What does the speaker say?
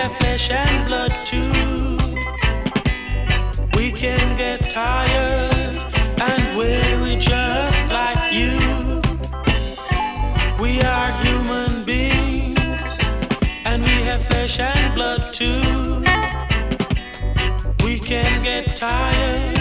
have flesh and blood too. We can get tired and weary just like you. We are human beings and we have flesh and blood too. We can get tired